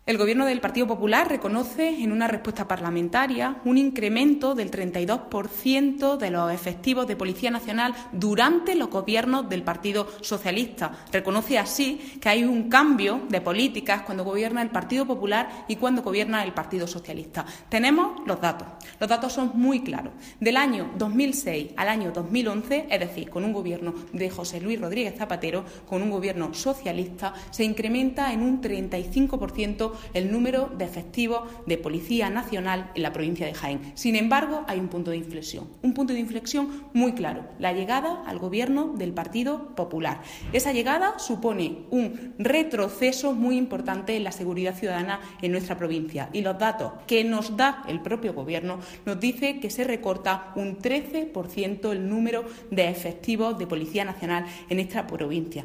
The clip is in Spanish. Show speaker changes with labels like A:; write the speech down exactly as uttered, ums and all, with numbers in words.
A: El Gobierno del Partido Popular reconoce en una respuesta parlamentaria un incremento del treinta y dos por ciento de los efectivos de Policía Nacional durante los gobiernos del Partido Socialista. Reconoce así que hay un cambio de políticas cuando gobierna el Partido Popular y cuando gobierna el Partido Socialista. Tenemos los datos. Los datos son muy claros. Del año dos mil seis al año dos mil once, es decir, con un gobierno de José Luis Rodríguez Zapatero, con un gobierno socialista, se incrementa en un treinta y cinco por ciento el número de efectivos de Policía Nacional en la provincia de Jaén. Sin embargo, hay un punto de inflexión, un punto de inflexión muy claro, la llegada al gobierno del Partido Popular. Esa llegada supone un retroceso muy importante en la seguridad ciudadana en nuestra provincia y los datos que nos da el propio gobierno nos dice que se recorta un trece por ciento el número de efectivos de Policía Nacional en esta provincia.